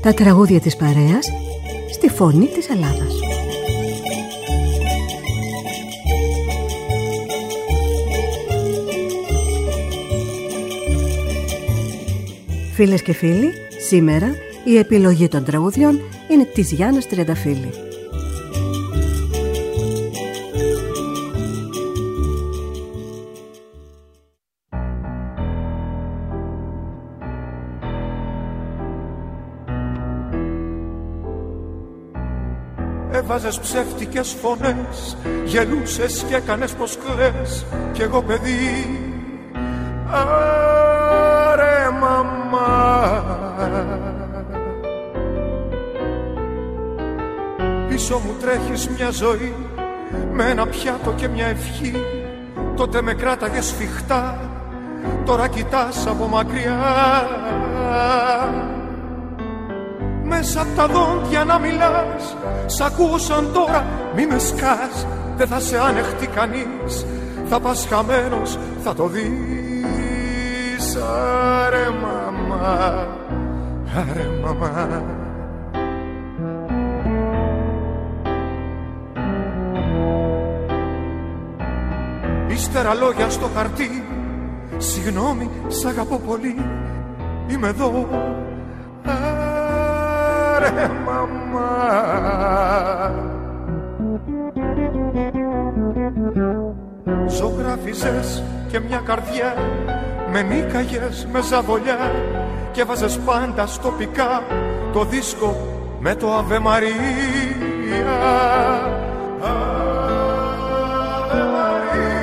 Τα τραγούδια της παρέας στη φωνή της Ελλάδας. Φίλες και φίλοι, σήμερα η επιλογή των τραγουδιών είναι της Γιάννας Τριανταφύλλη. Έβαζες ψεύτικες φωνές, γελούσες και έκανες πως κλαις. Κι εγώ παιδί, άρε μαμά. Πίσω μου τρέχεις μια ζωή με ένα πιάτο και μια ευχή. Τότε με κράταγες σφιχτά, τώρα κοιτάς από μακριά. Μέσα απ' τα δόντια να μιλάς, σ' ακούω σαν τώρα, μη με σκάς. Δεν θα σε ανεχτεί κανείς, θα πας χαμένος, θα το δεις. Άρε μαμά, άρε μαμά. Ύστερα λόγια στο χαρτί, συγγνώμη, σ' αγαπώ πολύ, είμαι εδώ. Άρε μαμά. Ζωγράφιζες και μια καρδιά, με νίκαγες με ζαβολιά και βάζες πάντα στο πικά το δίσκο με το Αβε Μαρία. Αβε Μαρία.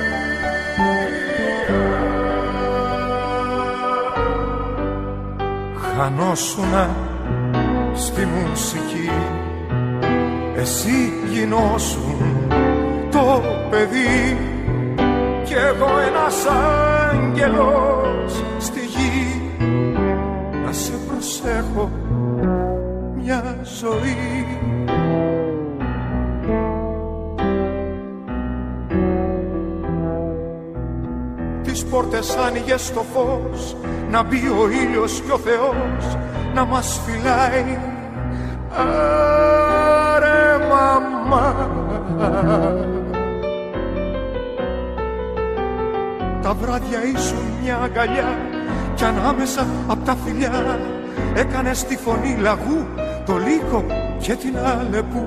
Χανόσουνα στη μουσική, εσύ γινώσουν το παιδί κι εγώ ένας άγγελος στη γη, να σε προσέχω μια ζωή. Τις πόρτες άνοιγες στο φως, να μπει ο ήλιος και ο Θεός να μας φυλάει. Άρε μαμά. Τα βράδια ήσουν μια αγκαλιά κι ανάμεσα απ' τα φιλιά έκανες τη φωνή λαγού, το λύκο και την Αλεπού.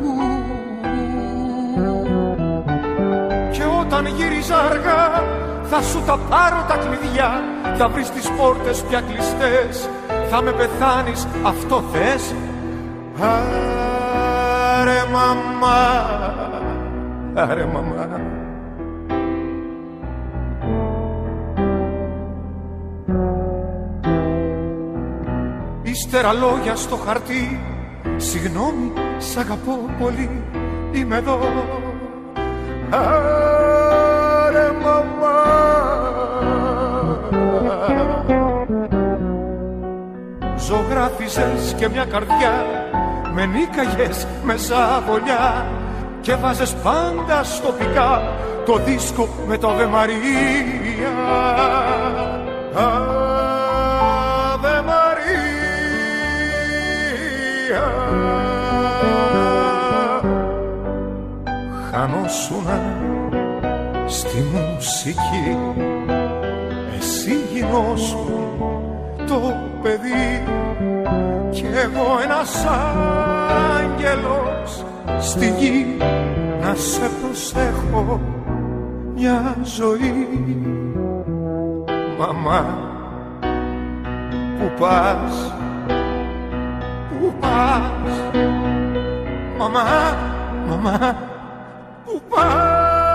Και όταν γύριζα αργά θα σου τα πάρω τα κλειδιά, θα βρεις τις πόρτες πια κλειστές, θα με πεθάνεις, αυτό θες. Άρε μαμά, άρε μαμά. Ύστερα λόγια στο χαρτί, συγγνώμη, σ' αγαπώ πολύ, είμαι εδώ. Άρε μαμά. Ζωγράφιζες και μια καρδιά, με νίκαγες με ζαβολιά και βάζες πάντα στο πικά το δίσκο με το Αβε Μαρία. Αβε Μαρία. Χανόσουνα στη μουσική, εσύ γινώσουν το παιδί κι εγώ ένας άγγελος στη γη, να σε προσέχω μια ζωή. Μαμά, που πας, που πας, μαμά, μαμά, που πας.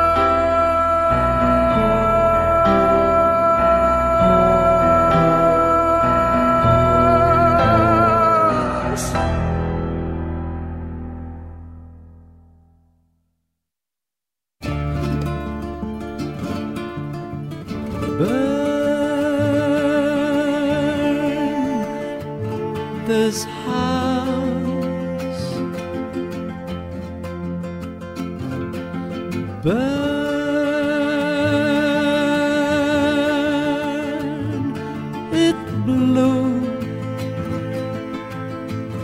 This house, burn it blue,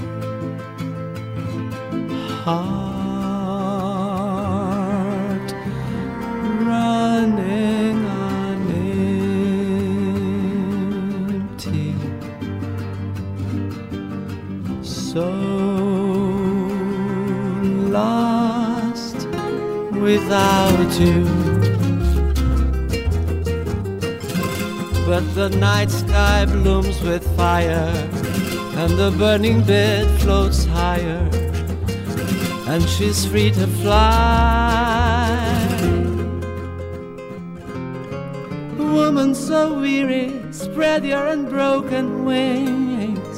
heart running on empty, so lost without you. But the night sky blooms with fire, and the burning bed floats higher, and she's free to fly. Woman so weary, spread your unbroken wings.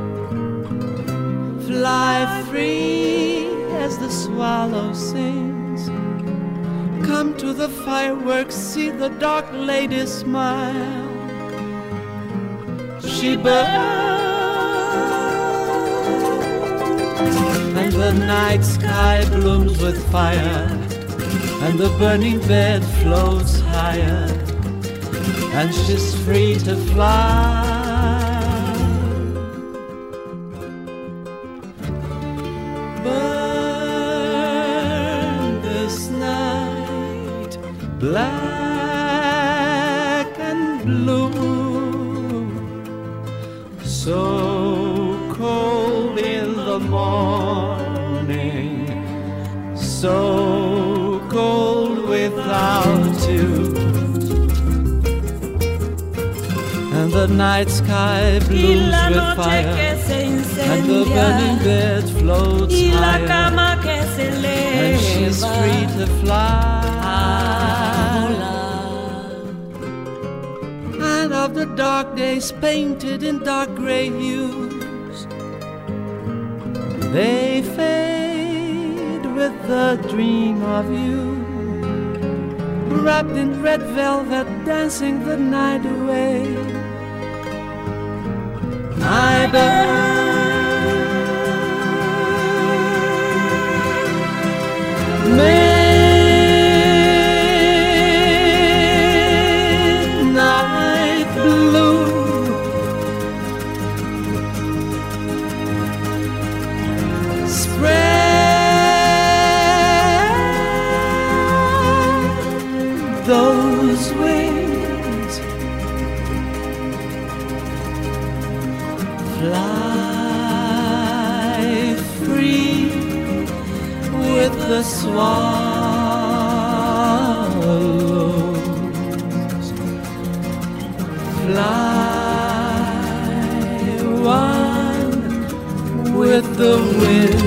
Fly free as the swallow sings. Come to the fireworks, see the dark lady smile. She burns, and the night sky blooms with fire, and the burning bed floats higher, and she's free to fly. Burn this night black and blue, so cold in the morning, so cold without you. And the night sky blooms with fire, and the burning bed floats higher, and she's free to fly. And of the dark days painted in dark gray hues, they fade with the dream of you, wrapped in red velvet, dancing the night away. I burn midnight blue, spread those wings, fly free with the swallows, fly one with the wind.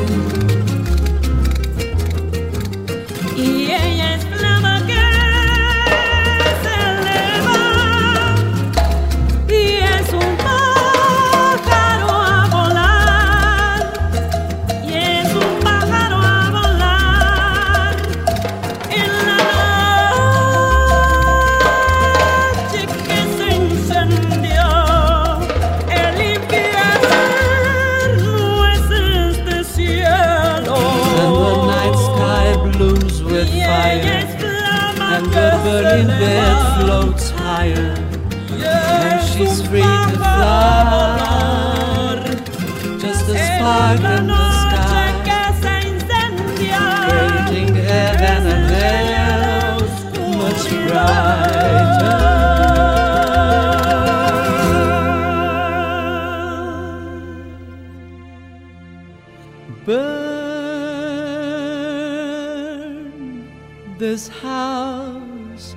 And the burning bed floats higher, and she's free to fly. Just a spark in the sky, creating heaven and hell much brighter. Burn this house,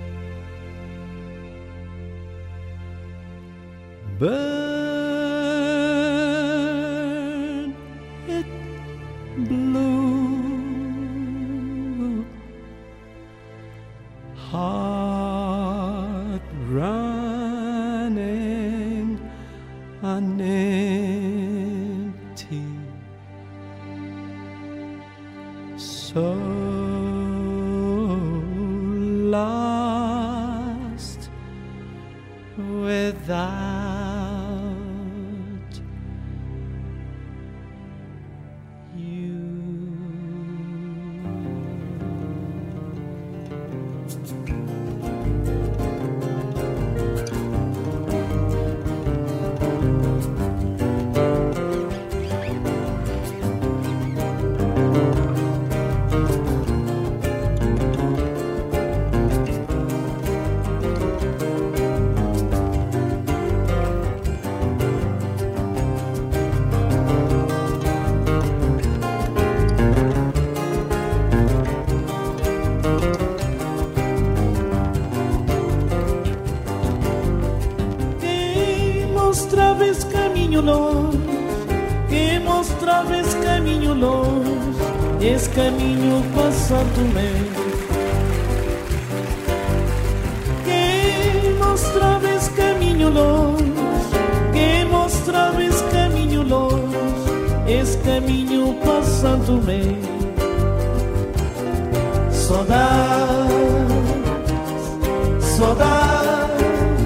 burn it blue, heart running on empty, so lost without you. caminho longe, que mostrava esse caminho longe, esse caminho para Santo Tomé. Que mostrava esse caminho longe, que mostrava esse caminho longe, esse caminho para Santo Tomé. Saudade, saudade,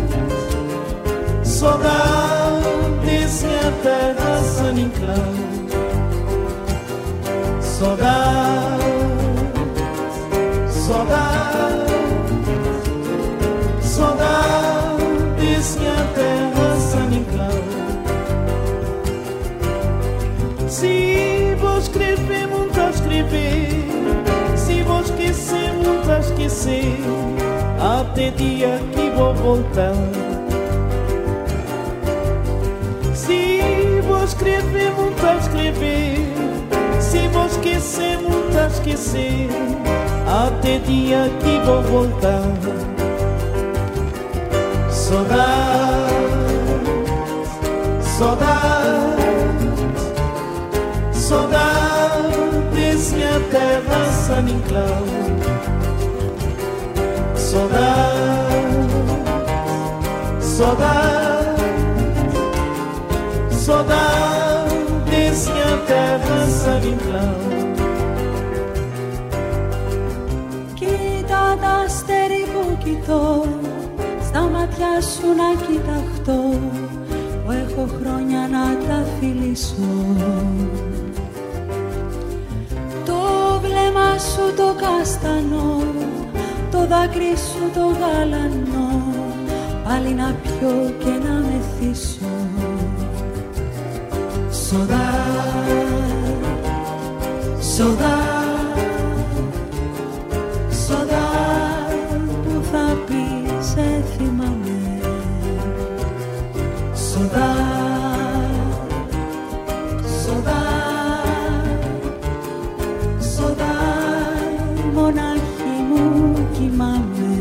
saudade desse minha terra San Inclán. Saudade, saudade, saudade desse minha terra San Inclán. Se vou escrever, muito a escrever, se vou esquecer, muito a esquecer, até dia que vou voltar. Se vou escrever, muito a escrever, se vou esquecer, muito a esquecer, até dia que vou voltar. Saudade, saudade, saudade desse minha terra San Inclán. Saudade, saudade, saudade desse minha terra San Inclán. Κοίτα τα αστέρι που κοιτώ, στα μάτια σου να κοιταχτώ, που έχω χρόνια να τα φιλήσω. Το βλέμμα σου το καστανό, το δάκρυ σου το γαλανό, πάλι να πιω και να μεθύσω. Saudade, saudade, saudade που θα πεις σε θυμάμαι. Saudade, saudade, saudade μονάχη μου κοιμάμαι.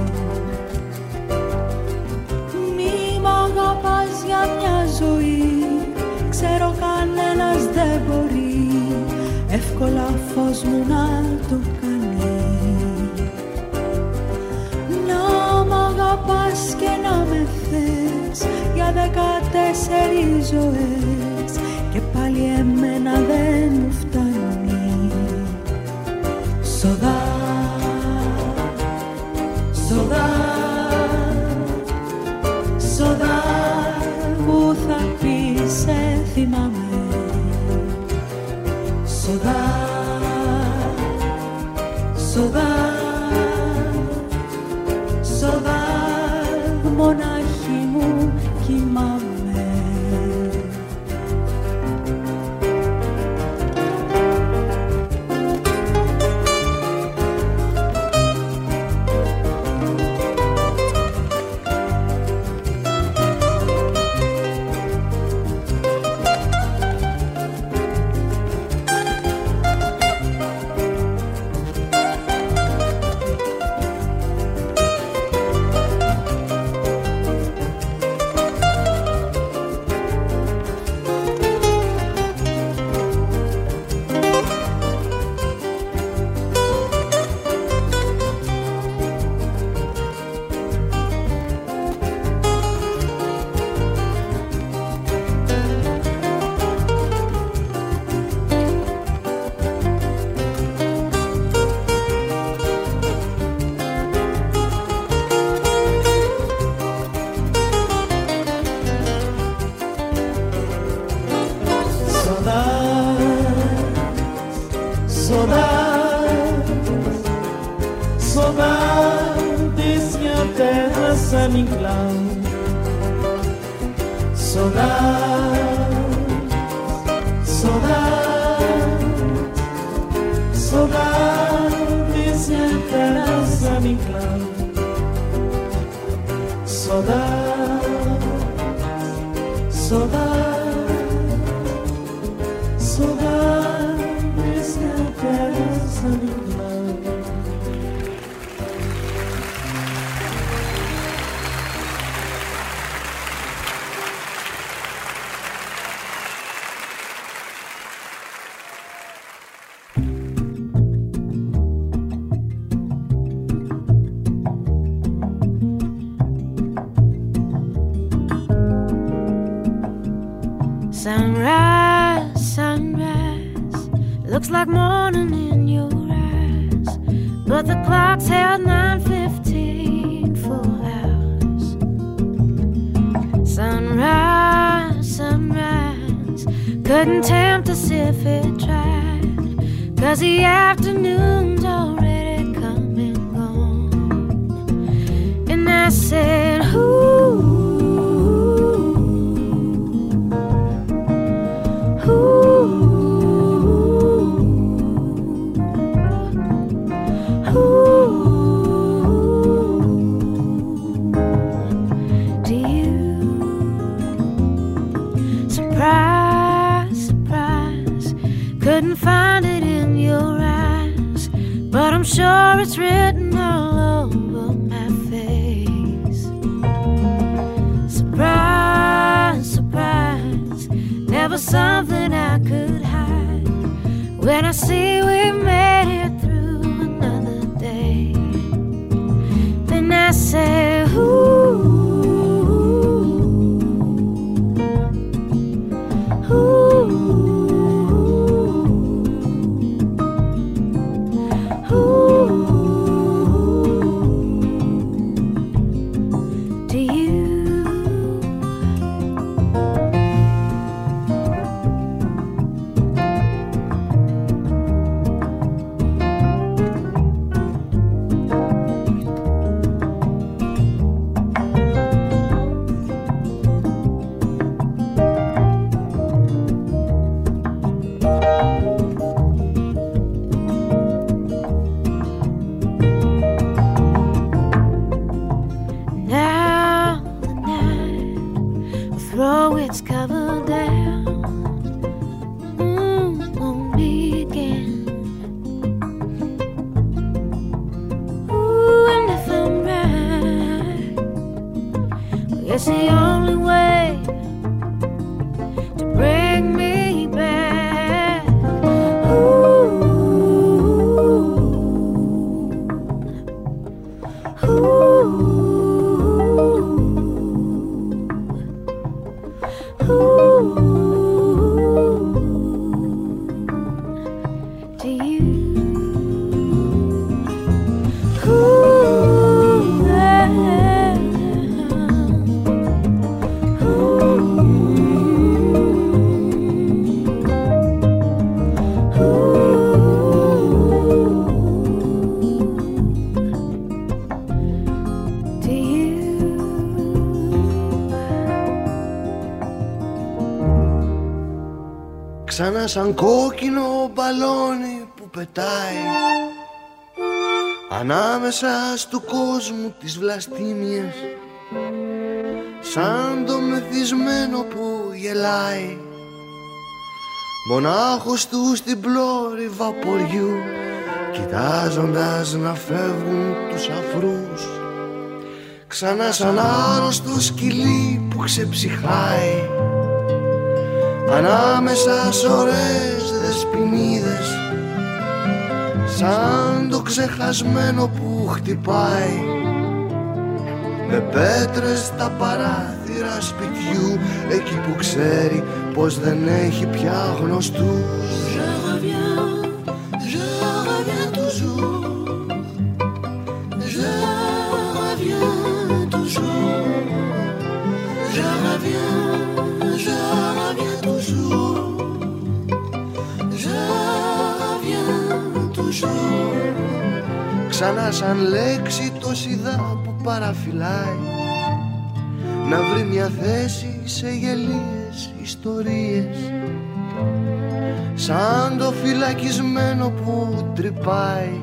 Μη μ' αγαπάς για μια ζωή, ξέρω κανένας δεν μπορεί εύκολα φως μου να το κάνει. Να μ' αγαπάς και να με θες για 14 ζωές και πάλι εμένα δεν μου φτάνει. Saudade, saudade, saudade που θα πεις σε θυμάμαι. Saudade, saudade, saudade μονάχη μου κοιμάμαι. Sunrise, sunrise, looks like morning in your eyes, but the clock's held 9:15 for hours. Sunrise, sunrise, couldn't tempt us if it tried, 'cause the afternoon's already come and gone. And I said, ooh, couldn't find it in your eyes, but I'm sure it's written all over my face. Surprise, surprise, never something I could hide. When I see we made it through another day, then I say, ooh, ooh. Ξανά σαν κόκκινο μπαλόνι που πετάει ανάμεσα του κόσμου τις βλαστήμιες, σαν το μεθυσμένο που γελάει, μονάχος του στην πλώρη βαποριού, κοιτάζοντας να φεύγουν τους αφρούς. Ξανά σαν άρρωστο σκυλί που ξεψυχάει ανάμεσα σ' ωραίες δεσποινίδες, σαν το ξεχασμένο που χτυπάει με πέτρες τα παράθυρα σπιτιού, εκεί που ξέρει πως δεν έχει πια γνωστούς. Je reviens toujours, je reviens toujours, je reviens toujours, je reviens toujours. Ξανά σαν λέξη το σιδά που παραφυλάει, να βρει μια θέση σε γελίες ιστορίες, σαν το φυλακισμένο που τρυπάει,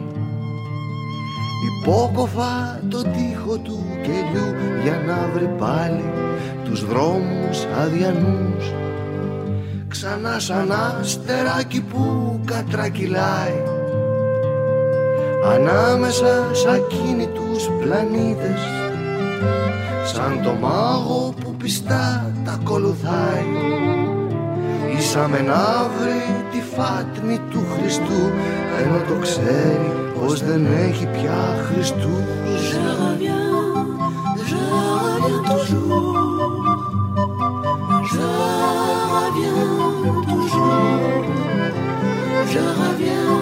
υπόκοφα το τοίχο του κελιού, για να βρει πάλι τους δρόμους αδιανούς. Ξανά σαν αστεράκι που κατρακυλάει ανάμεσα σ' ακίνητους πλανήτες, σαν το μάγο που πιστά τα ακολουθάει, ήσαμε να βρει τη φάτνη του Χριστού, ενώ το ξέρει πως δεν έχει πια Χριστούς. Je reviens toujours, je reviens je reviens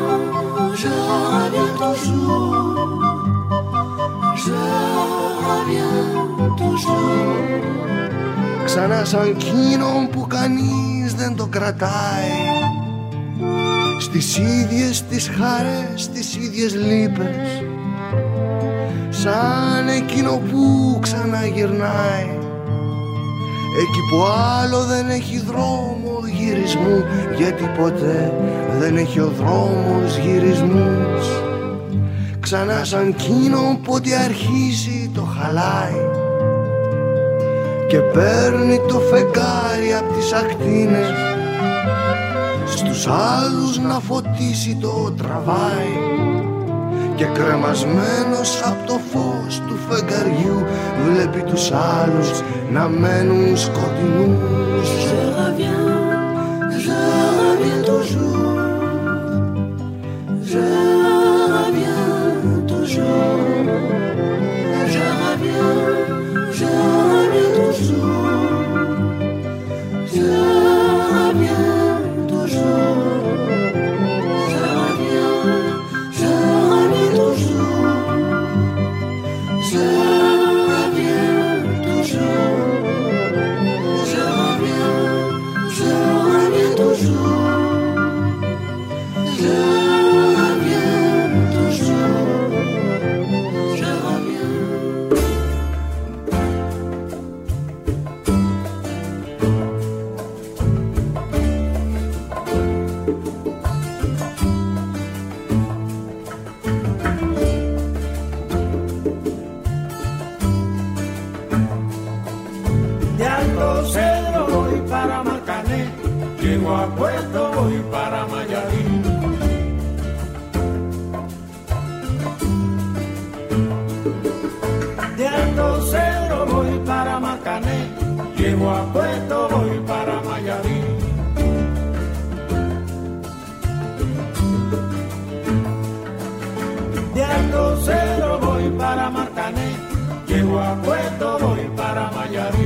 toujours, je reviens toujours. Ξανά σαν εκείνον που κανείς δεν το κρατάει, στις ίδιες τις χαρές, στις ίδιες λύπες, σαν εκείνο που ξαναγυρνάει εκεί που άλλο δεν έχει δρόμο γυρισμού, γιατί ποτέ δεν έχει ο δρόμος γυρισμούς. Ξανά σαν εκείνον που ό,τι αρχίζει το χαλάει και παίρνει το φεγγάρι απ' τις ακτίνες, στους άλλους να φωτίσει το τραβάει και κρεμασμένος απ' το φως του φεγγαριού βλέπει τους άλλους να μένουν σκοτεινούς. Je reviens toujours, je reviens toujours, je reviens toujours, je reviens toujours, je reviens toujours, je reviens toujours, je reviens toujours, je reviens toujours, je reviens. De Alto Cedro voy para Marcané, llego a Puerto voy para Mayarí. De Alto Cedro voy para Marcané, llego a Puerto voy para Mayarí. De Alto Cedro voy para Marcané, llego a Puerto voy para Mayarí.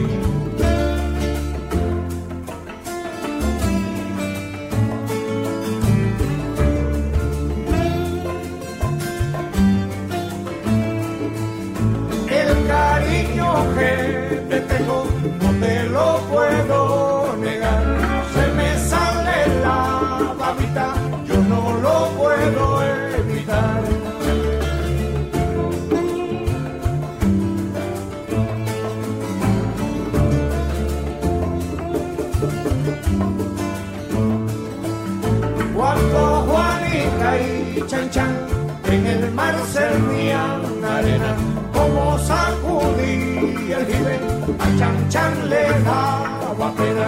El cariño que te tengo no te lo puedo negar, se me sale la babita, yo no lo puedo evitar. Cuando Juanita y Chan Chan en el mar servían arena, como sacudí el jibe, a Chan Chan le daba pena.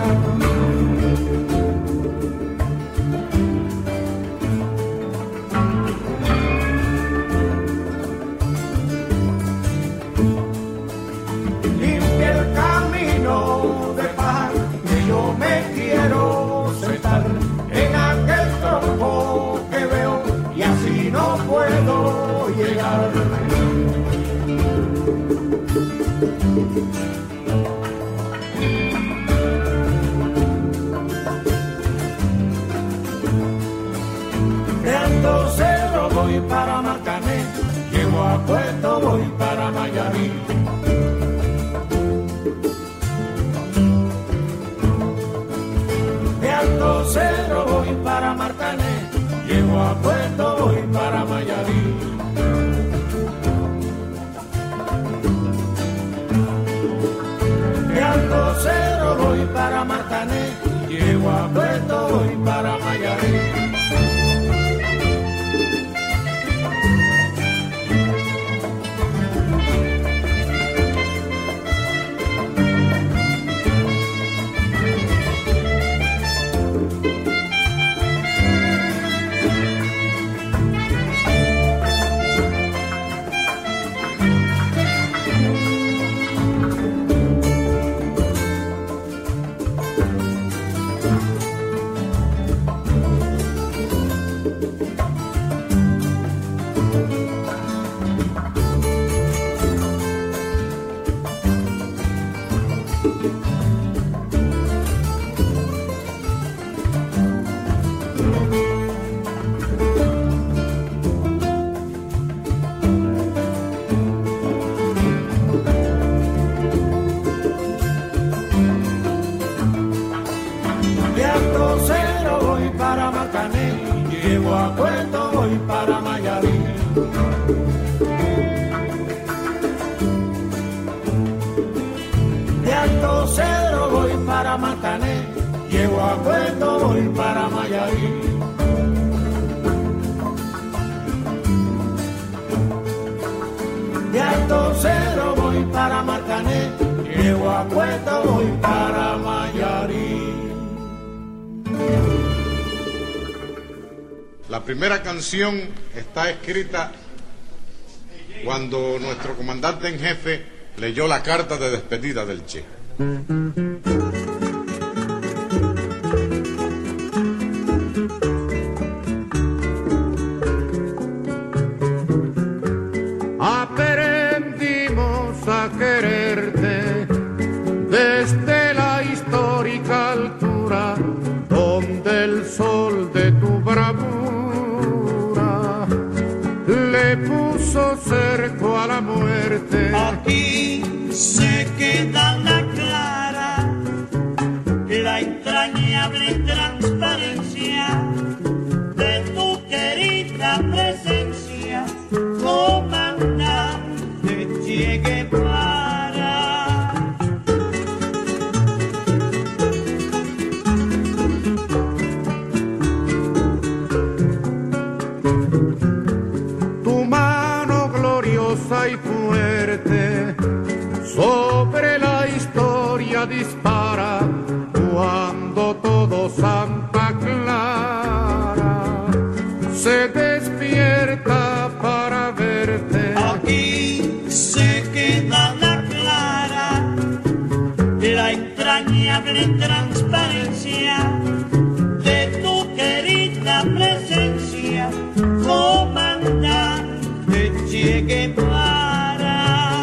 Limpia el camino de paz, que yo me quiero sentar en aquel tronco que veo y así no puedo llegar. De Alto Cedro voy para Marcané, llego a Puerto voy para Mayarí. De Alto Cedro voy para Marcané, llego a Puerto voy para Mayarí. De Alto Cedro voy para Marcané, llego a Puerto voy para Mayarí. llego a Puerto, voy para Mayarí. De Alto Cedro voy para Matané, llego a Puerto, voy para Mayarí. De Alto Cedro voy para Matané, llego a Puerto, voy para Mayarí. La primera canción está escrita cuando nuestro comandante en jefe leyó la carta de despedida del Che. Aprendimos a quererte desde la histórica altura donde el sol de tu bravura le puso cerco a la muerte. Aquí se queda la clara, la entrañable transparencia de tu querida presencia, comandante Che Guevara. Tu mano gloriosa y fuerte sobre la historia dispara cuando todo Santa Clara se despierta para verte. Aquí se queda la clara, la entrañable transparencia de tu querida presencia, comandante Che Guevara.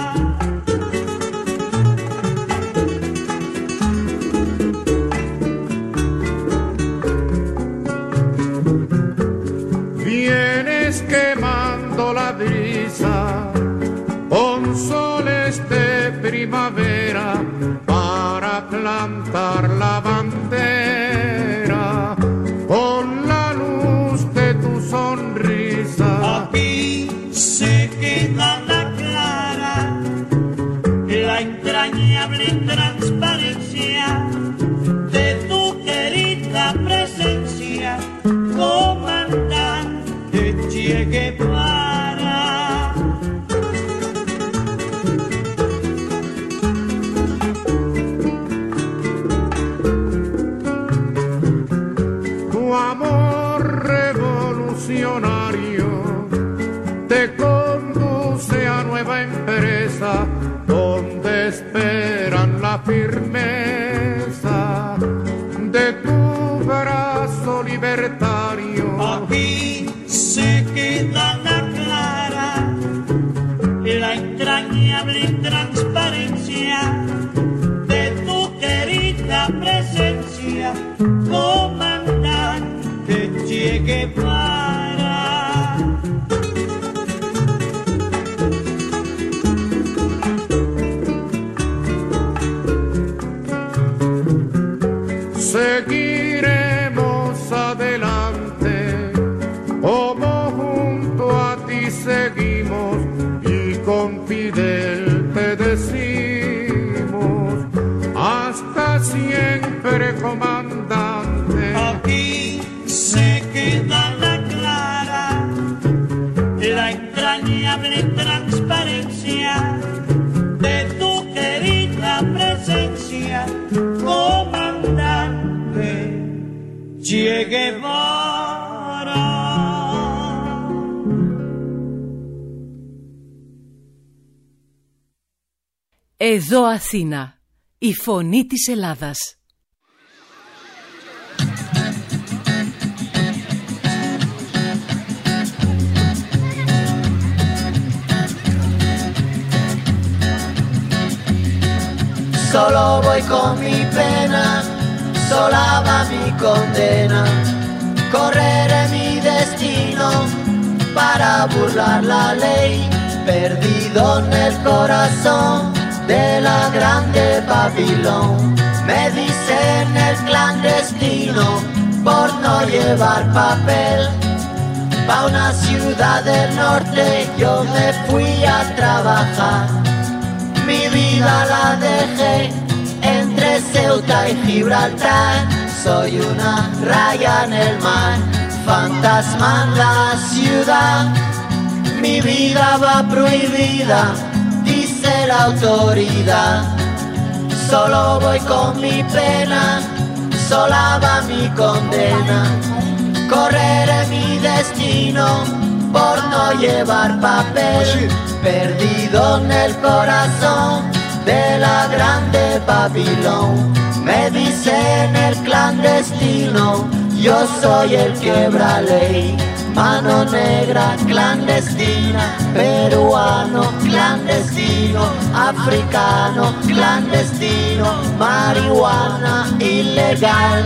Vienes quemando la brisa con soles de primavera para plantar la bandera con la luz de tu sonrisa. Aquí se queda la clara, la entrañable transparencia de tu querida presencia, comandante Che Guevara. Tu amor revolucionario te conduce a nueva empresa donde esperan la firmeza de tu brazo libertario. Aquí se queda la clara, la entrañable transparencia de tu querida presencia, comandante Che Guevara. Seguiremos adelante, como junto a ti seguimos, y con Fidel te decimos, hasta siempre, comandante. Aquí se queda la clara, la entrañable transparencia de tu querida presencia, comandante Che Guevara. Εδώ Αθήνα, η φωνή της Ελλάδας. Solo voy con mi pena, sola va mi condena. Correré mi destino para burlar la ley, perdido en el corazón de la grande Babilón. Me dicen el clandestino por no llevar papel, pa' una ciudad del norte yo me fui a trabajar. Mi vida la dejé entre Ceuta y Gibraltar. Soy una raya en el mar, fantasma en la ciudad. Mi vida va prohibida, dice la autoridad. Solo voy con mi pena, sola va mi condena. Correré mi destino por no llevar papel. Perdido en el corazón de la grande Babilón. Me dicen el clandestino, yo soy el quebra ley. Mano negra clandestina, peruano clandestino, africano clandestino, marihuana ilegal.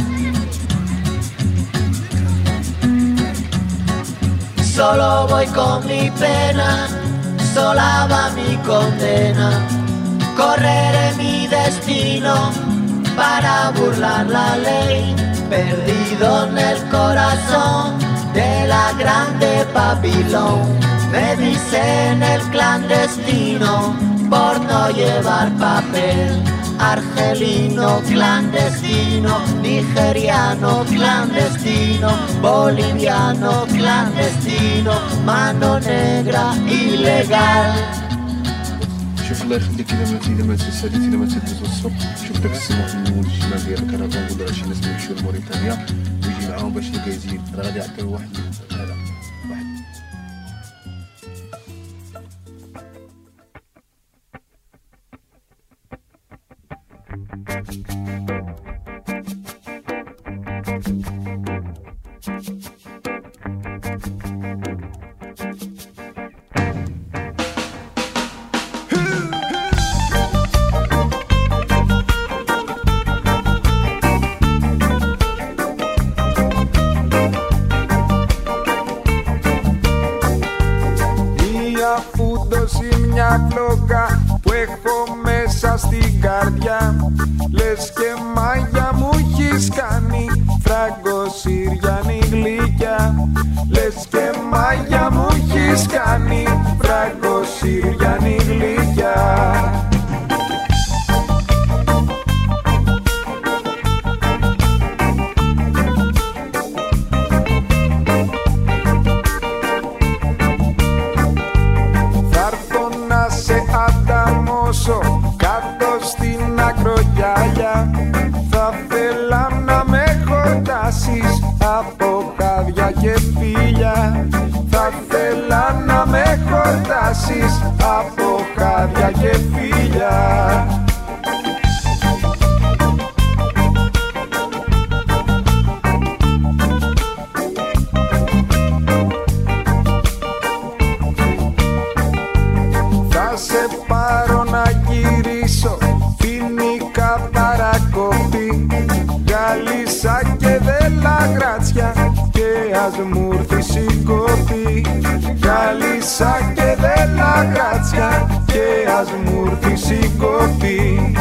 Solo voy con mi pena, sola va mi condena. Correré mi destino para burlar la ley. Perdido en el corazón de la grande Babilón. Me dicen el clandestino por no llevar papel. Argelino clandestino, nigeriano clandestino, boliviano clandestino, mano negra ilegal. شوف الله يخليك إذا ما تسالي إذا ما تدوز الصبح شوف داك السماح الأول الشمال ديال الكرفان ولا شي ناس يمشيو لموريتانيا ويجي معاهم باش يلقى يزيد راه غادي يعطيو واحد هذا واحد. Μια φλόγα που έχω μέσα στην καρδιά. Λες και μάγια μου έχεις κάνει, Φράγκο Συριανή γλυκιά. Λες και μάγια μου έχεις κάνει, Φράγκο Συριανή γλυκιά. Κάτω στην ακρογιάλια θα θέλα να με χορτάσεις από χάδια και φίλια. Θα θέλα να με χορτάσεις από χάδια και φίλια. Θα σε πάρω να γυρίσω, φοινικά παρακοπή, Γαλλίσα και Δελαγράτσια και ας μου έρθεις η κοπή. Γαλλίσα και Δελαγράτσια και ας μου έρθεις η κοπή.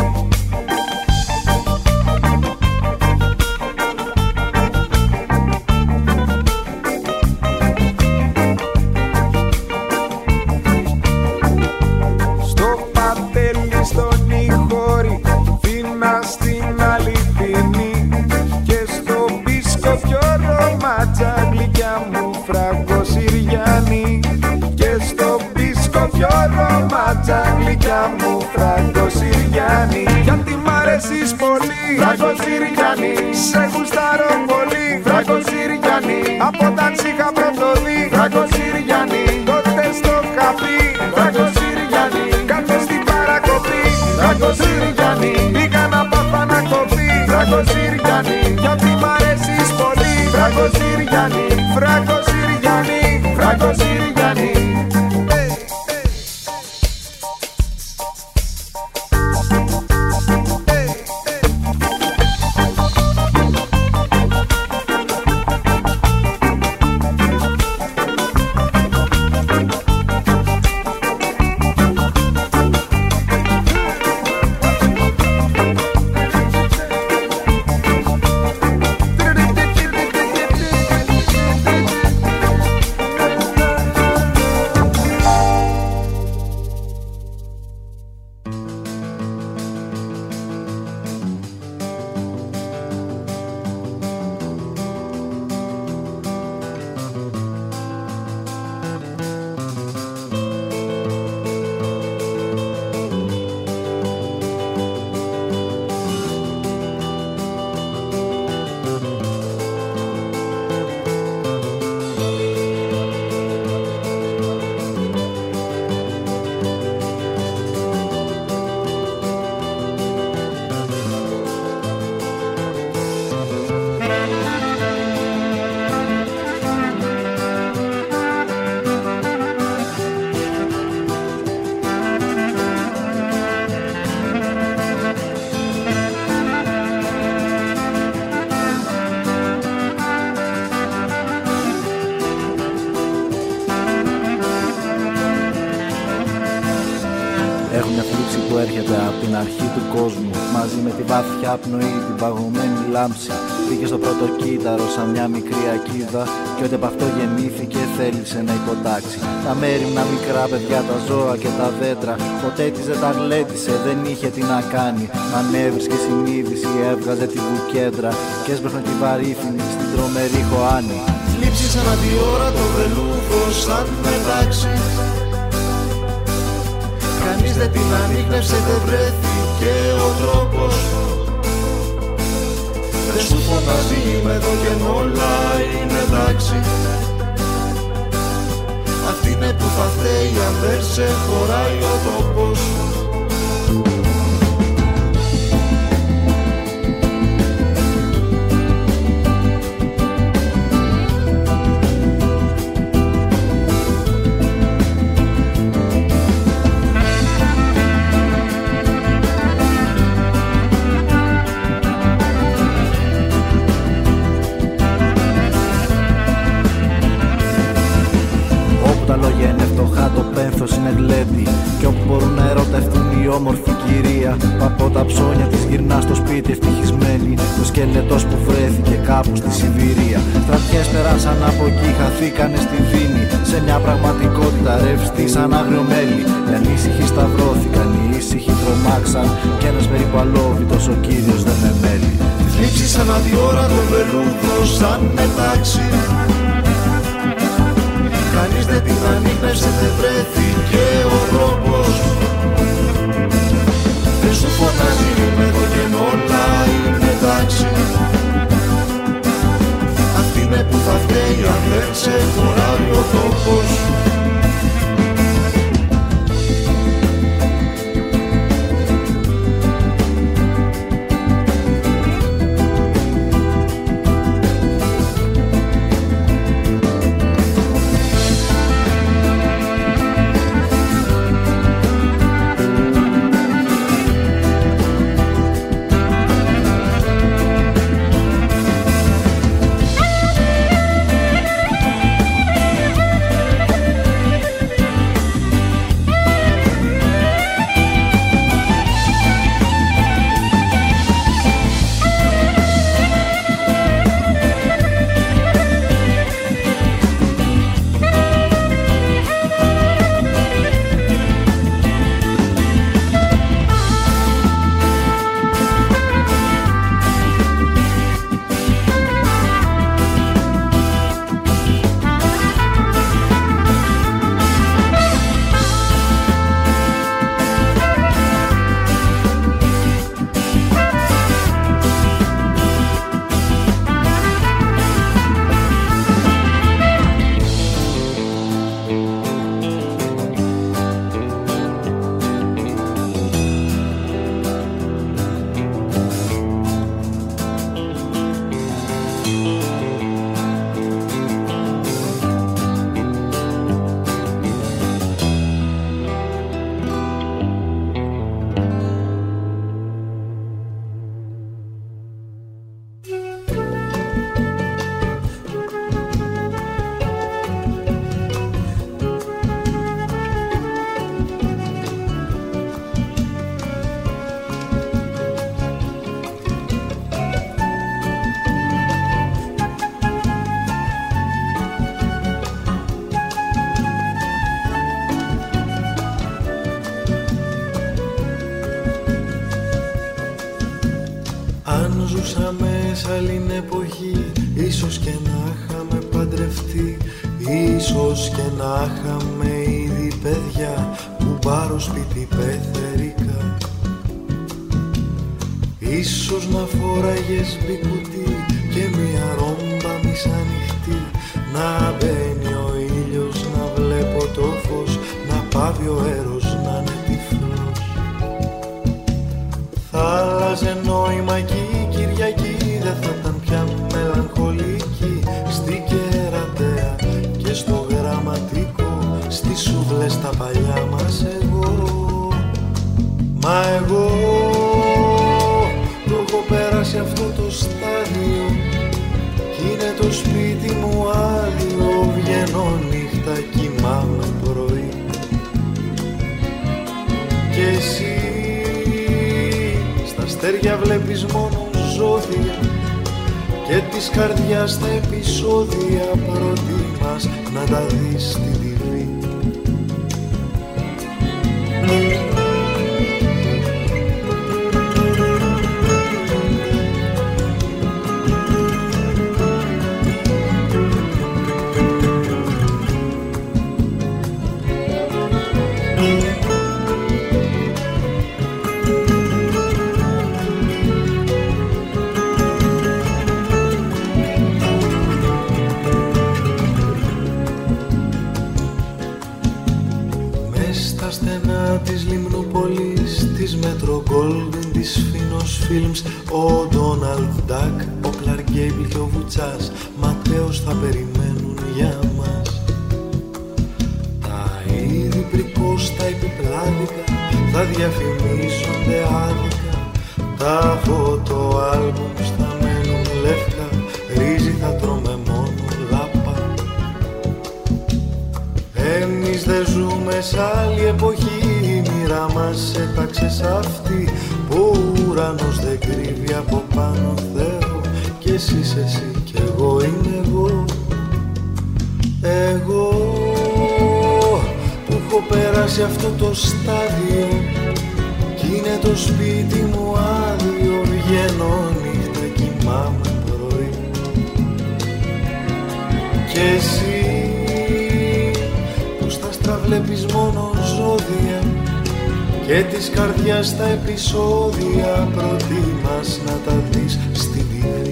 Γλυκιά μου Φράγκο Συριανή. Γιατί μ' αρέσεις πολύ Φράγκο Συριανή. Σε γουστάρω πολύ Φράγκο Συριανή. Από όταν σ' είχα πρωτοδεί Φράγκο Συριανή. Τότε στο καφί Φράγκο Συριανή. Κάτω στην παρακοπή Φράγκο Συριανή. Πήγα να πάθα να κοπεί Φράγκο Συριανή. Γιατί μ' αρέσεις πολύ Φράγκο Συριανή. Φράγκο Συριανή. Φράγκο Συριανή. μια θλίψη που έρχεται από την αρχή του κόσμου. Μαζί με τη βαθιά πνοή, την παγωμένη λάμψη. Πήγε στο πρώτο κύτταρο σαν μια μικρή ακίδα. Και ό,τι από αυτό γεννήθηκε θέλησε να υποτάξει. Τα μέριμνα μικρά παιδιά, τα ζώα και τα δέντρα. Ποτέ της δεν τα γλέντισε, δεν είχε τι να κάνει. Μα έβρισκε συνείδηση, έβγαζε την βουκέντρα. Και έσπρεχνε τη βαρύθινη στην τρομερή χωάνη. Θλίψεις ανά τη ώρα το βελούδο σαν μετάξι. Κανείς δεν την ανίχνευσε, δεν βρέθηκε ο τρόπος. Δεν σου φωνάζει είμαι εδώ και όλα είναι εντάξει. Αυτή είναι που θα φταίει αν δεν σε χωράει ο τόπος. Είναι γλέντι. Κι όπου μπορούν να ερωτευτούν η όμορφη κυρία, που από τα ψώνια της γυρνά στο σπίτι ευτυχισμένη. Το σκελετός που βρέθηκε κάπου στη Σιβηρία. Στρατιές περάσαν από εκεί, χαθήκανε στη Βίνη. Σε μια πραγματικότητα ρευστή σαν άγριο μέλι. Οι ανήσυχοι σταυρώθηκαν, οι ήσυχοι τρομάξαν. Κι ένας περίπου αλόβητος ο κύριος δεν με μέλει. Θλίψεις ανά τη ώρα το βελούδο σαν μετάξι. Κανείς δεν την ανίχνευσε, δεν βρέθηκε ο τρόπος. Δεν σου φωνάζει είμαι εδώ και όλα είναι εντάξει. Αυτή είναι που θα φταίει αν δεν σε χωράει ο τόπος. ζούσαμε σ' άλλη εποχή, ίσως και να είχαμε παντρευτεί, ίσως και να είχαμε ήδη παιδιά που πάρω σπίτι πεθερικά. Ίσως να φοράγες μπικουτί και μια ρόμπα μισανοιχτή, να μπαίνει ο ήλιος, να βλέπω το φως, να πάβει ο αέρος, να είναι τυφλός. Θα άλλαζε νόημα κι η Κυριακή, δεν θα ήταν πια μελαγχολική. Στη Κερατέα και στο Γραμματικό, στις σούβλες τα παλιά μας εγώ. Μα εγώ το έχω πέρασει αυτό το στάδιο κι είναι το σπίτι μου άδειο. Βγαίνω νύχτα, κοιμάμαι πρωί και εσύ αστέρια βλέπεις μόνο ζώδια και της καρδιάς τα επεισόδια προτιμάς να τα δεις στην TV. Της Λιμνούπολης, της Μέτρο Γκόλντεν, της Φίνος Φιλμς, ο Ντόναλντ Ντακ, ο Κλαρκ Γκέιμπλ και ο Βουτσάς Ματέος θα περιμένουν για μας. Τα είδη πρικός, τα επιπλάδικα θα διαφημίζονται άδικα. Τα φωτοάλμπουμς θα μένουν λεύκα, ρύζι θα τρώμε μόνο λάπα. Εμείς δεν ζούμε σ' άλλη εποχή, η μοίρα μας έταξε σ' αυτή που ο ουρανός δεν κρύβει από πάνω Θεό. Κι εσύ είσαι εσύ κι εγώ είμαι εγώ. Εγώ που έχω περάσει αυτό το στάδιο κι είναι το σπίτι μου άδειο. Βγαίνω νύχτα, κοιμάμαι πρωί. Κι εσύ βλέπεις μόνο ζώδια και της καρδιάς τα επεισόδια προτιμάς να τα δεις στην TV.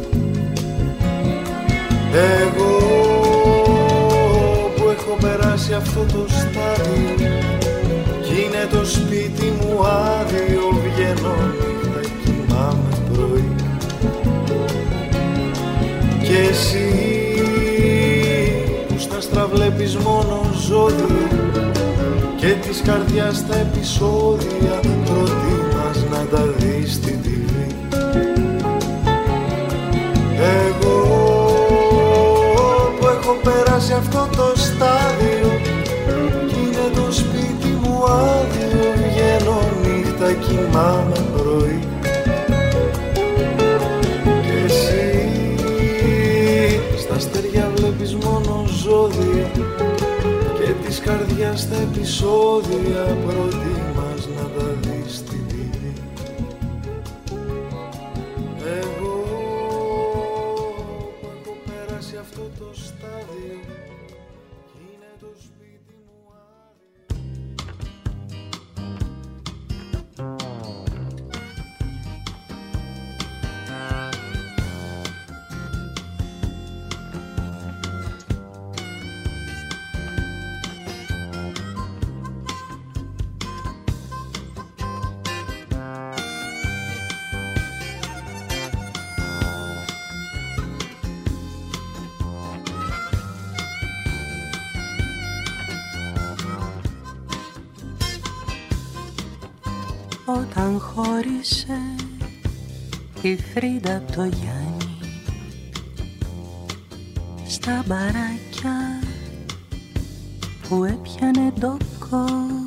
Εγώ που έχω περάσει αυτό το στάδιο κι είναι το σπίτι μου άδειο. Βγαίνω νύχτα, κοιμάμαι πρωί. Κι εσύ βλέπεις μόνο ζώδια και της καρδιάς τα επεισόδια προτιμάς να τα δεις στην TV. Εγώ που έχω περάσει αυτό το στάδιο κι είναι το σπίτι μου άδειο. Βγαίνω νύχτα, κοιμάμαι πρωί. Και εσύ στα αστέρια βλέπεις μόνο ζώδια και της καρδιάς τα επεισόδια προτιμάς να τα δεις στην TV. Εγώ που έχω περάσει αυτό το στάδιο κι είναι το σπίτι μου Όταν χώρισε η Φρίντα απ' το Γιάννη, στα μπαράκια που έπιανε ντόκο,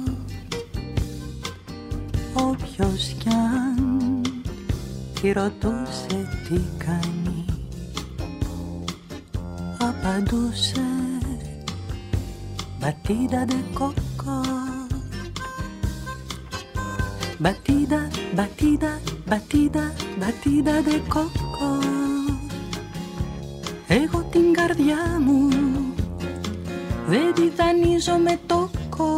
όποιος κι αν τη ρωτούσε τι κάνει, απαντούσε «Μπατίδα ντε κόκο». Batida, batida, batida, batida de coco. Εγώ την καρδιά μου δεν τη δανείζω με τόκο.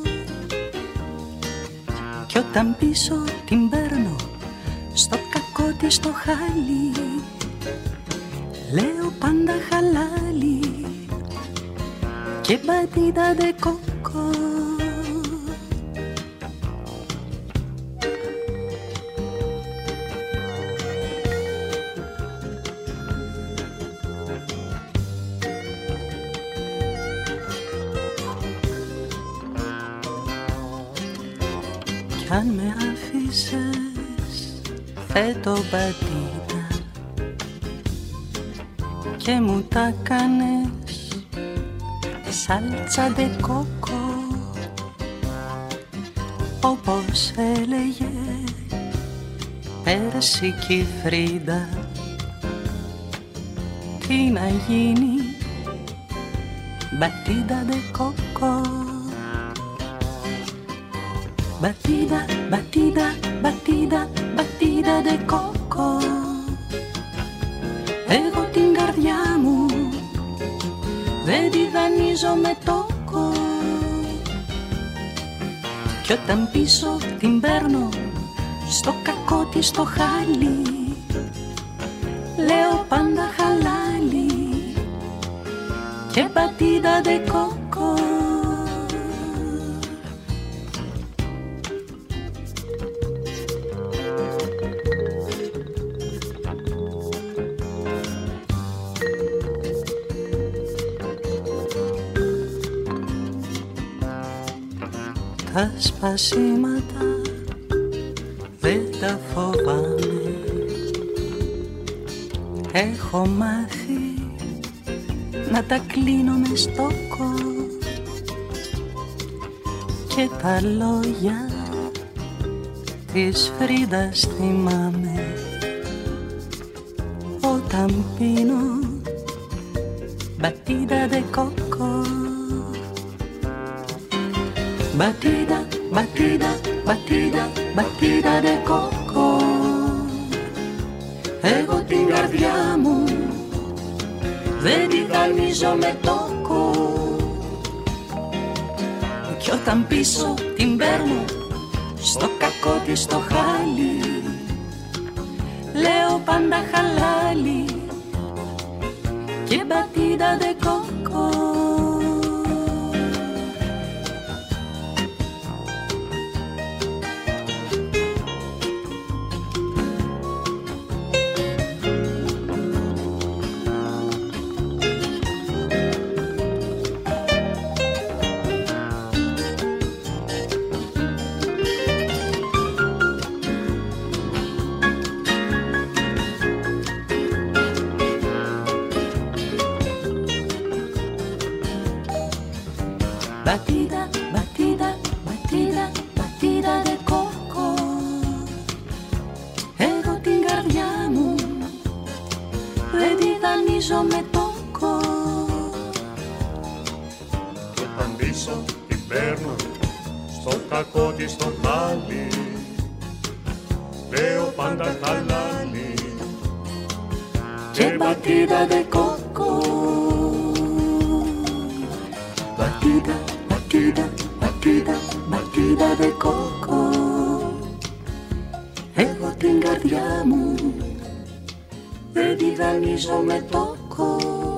Κι όταν πίσω την παίρνω στο κακό της το χάλι, λέω πάντα χαλάλι και batida de coco. Αν με άφησες φέτο μπατίδα και μου τα κάνες σάλτσα ντε κόκο, όπως έλεγε Πέρσικη Φρίντα, τι να γίνει, μπατίντα ντε κόκο. Μπατίντα, μπατίντα, μπατίντα, μπατίντα ντε κόκο. Εγώ την καρδιά μου δεν τη δανείζω με τόκο. Κι όταν πίσω την παίρνω στο κακό της το χάλι, λέω πάντα χαλάλι και μπατίντα ντε κόκο. Τα σπασίματα δεν τα φοβάμαι. Έχω μάθει να τα κλείνω με στόκο και τα λόγια της Φρίντας θυμάμαι όταν πίνω μπατίντα ντε κόκο. Μπατίντα, μπατίντα, μπατίντα, μπατίντα ντε κόκο. Εγώ την καρδιά μου δεν τη δανείζω με τόκο. Κι όταν πίσω την παίρνω στο κακό της το χάλι, λέω πάντα χαλάλι και μπατίντα ντε κόκο. Μπατίντα, μπατίντα, μπατίντα, μπατίντα ντε κόκο. Εγώ την καρδιά μου δεν τη δανείζω με τόκο. Κι όταν πίσω την παίρνω στο κακό της το χάλι, λέω πάντα χαλάλι και μπατίντα ντε κόκο. Μπατίντα, μπατίντα, μπατίντα, μπατίντα ντε κόκο. Εγώ την καρδιά μου δεν τη δανείζω με τόκο.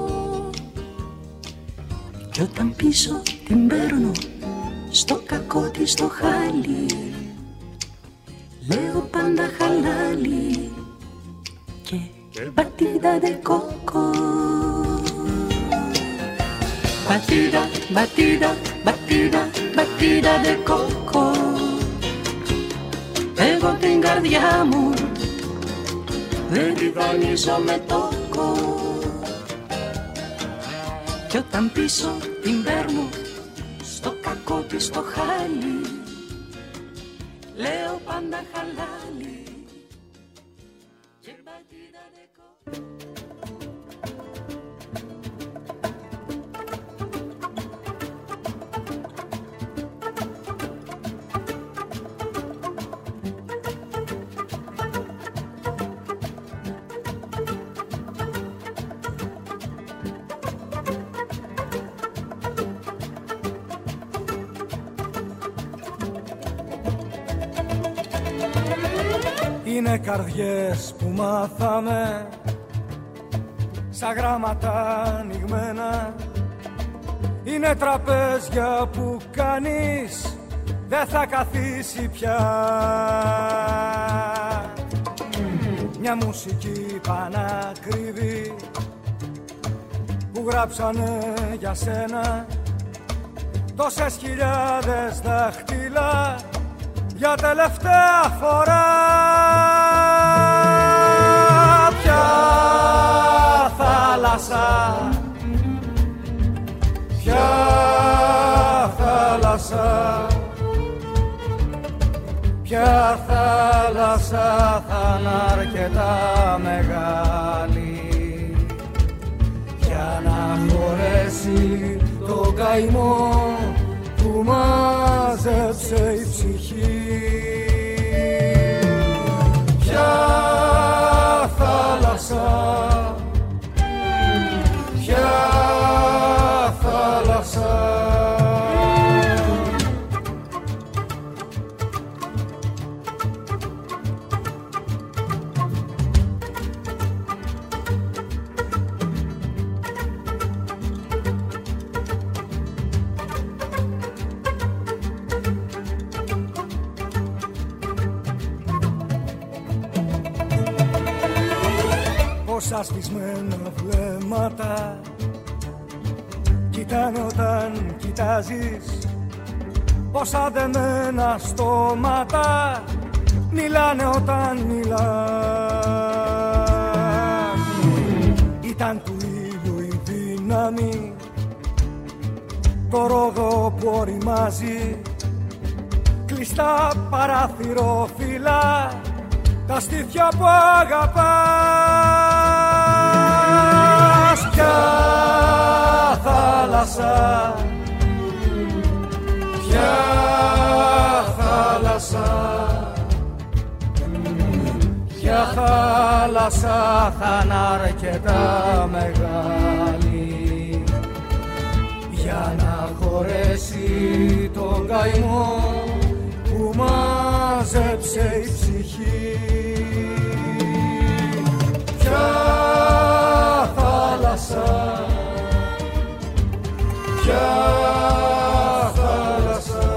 Κι όταν πίσω την παίρνω στο κακό της το χάλι, λέω πάντα χαλάλι και μπατίντα ντε κόκο. Μπατίντα, μπατίντα, μπατίντα, μπατίντα ντε κόκο. Εγώ την καρδιά μου δεν τη δανείζω με τόκο. Κι όταν πίσω την παίρνω στο κακό της το χάλι, λέω πάντα χαλάλι και μπατίντα ντε κόκο. Είναι καρδιές που μάθαμε σαν γράμματα ανοιγμένα. Είναι τραπέζια που κανείς δεν θα καθίσει πια. Μια μουσική πανακριβή που γράψανε για σένα τόσες χιλιάδες δάχτυλα για τελευταία φορά. Ποια θάλασσα, ποια θάλασσα, ποια Ποια θάλασσα θα είναι αρκετά μεγάλη για να χωρέσει το καημό που μάζεψε η ψυχή. Ποια θάλασσα, ποια θάλασσα. Πόσα σβησμένα βλέμματα κοιτάνε όταν κοιτάζεις, πόσα δεμένα στόματα μιλάνε όταν μιλάς. Ήταν του ήλιου η δύναμη, το ρόδο που οριμάζει, κλειστά παραθυρόφυλλα, τα στήθια που αγαπάς. Ποια θάλασσα, ποια θάλασσα, ποια θάλασσα θα είναι αρκετά μεγάλη για να χωρέσει τον καημό που μάζεψε η ψυχή. Ποια θάλασσα, ποια θάλασσα.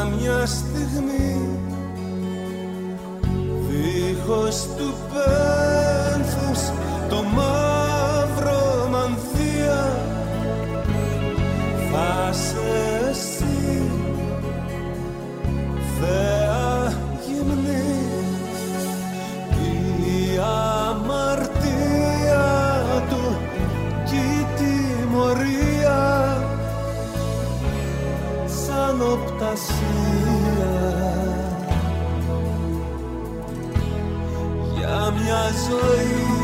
μια στιγμή δίχως του πένθους το μαύρο μανθία θα σε εσύ θέα γυμνή η αμαρτία του κι η τιμωρία σαν οπτασία για μια ζωή